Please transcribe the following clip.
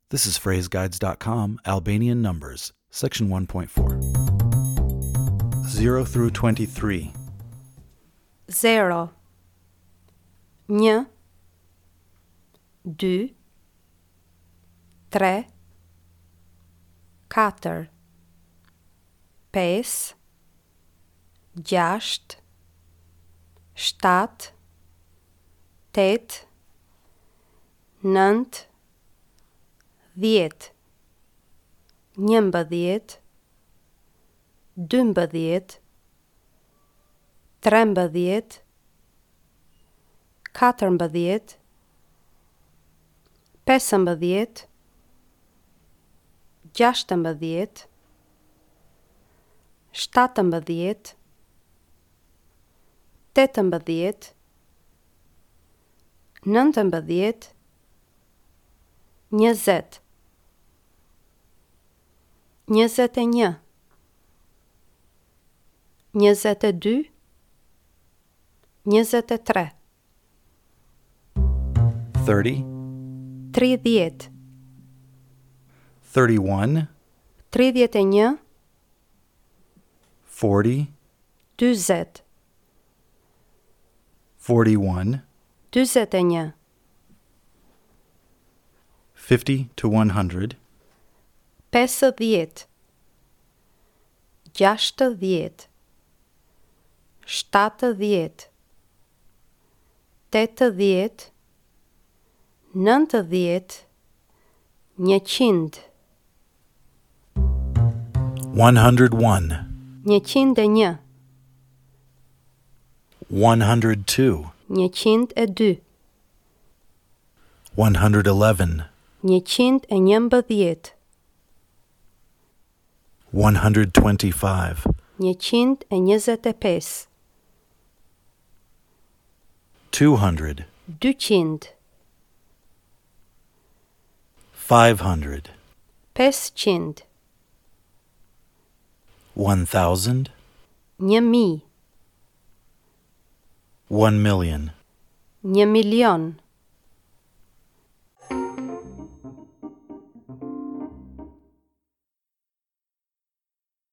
This is phraseguides.com, Albanian numbers, section 1.4. 0 through 23. 0 1 2 3 4 5 6 7 8 9 10 11 12 13 14 15 16 17 18 19 20 21 22 23 30, 30 31, 31 40, 40 41, 41 50 to 100, 50 60 70 80 90 100 101, 101 102, 102 111, 111 125, 125 200, 200 500, 500 1,000, 1000 1 million. 1 milion